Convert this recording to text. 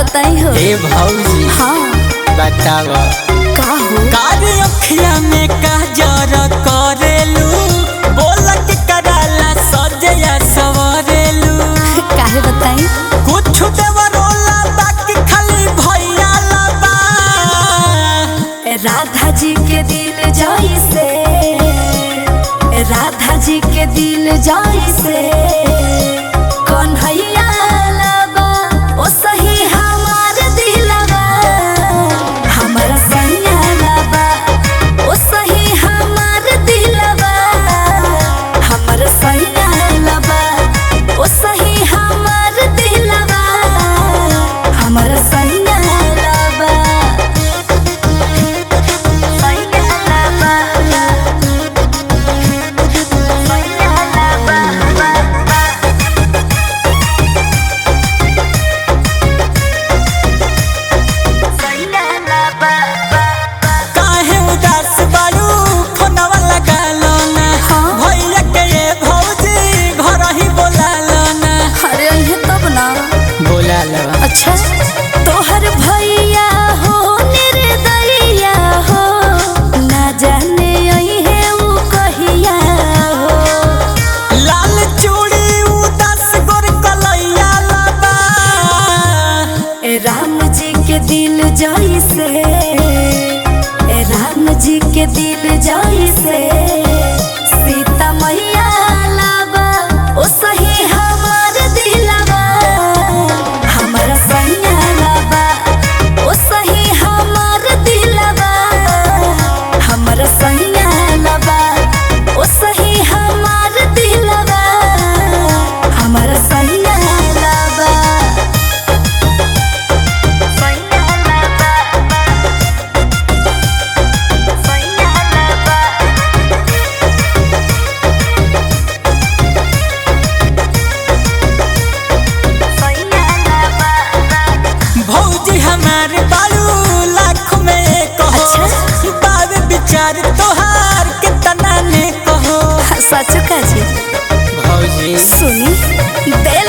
बताई हो। ए भौजी हाँ बताव का हो कारी अखिया में काजर करेलू बोलक कराला सजया सवरेलू काहे बताई कुछ देवरोला बाकी खाली भैया लबा राधा जी के दिल जैसे राधा जी के दिल जैसे कन्हैया लबा ओ सही हमार दिलवा हमारा सैया लबा ओ सही हमार दिलवा हमारा सैया लबा ओ सही हमार दिलवा हमारा सैया लबा सैया लबा काहे उदास बारू फोनवा लगालो ना भैया के ये भौजी घर ही बोलालो ना अरे ये तब ना बोलालो अच्छा तोहर भैया हो निर्दयिया हो ना जाने आई है वो कहिया हो लाल चूड़ी उदास गोर कलैया लबा राम जी के दिल जैसे राम जी के दिल जैसे सीता मैया लाबा ओ सही हमार दिलवा हमारा सैया लाबा ओ सही हमार दिलवा हमारा सैया लाबा ओ सही हमार दिलवा हमारा सैया लाबा भौजी हमारे बालू लाख में एक हो अच्छा। बाब विचार तोहार कितना ने कहो सच का जी भौजी सुनी दे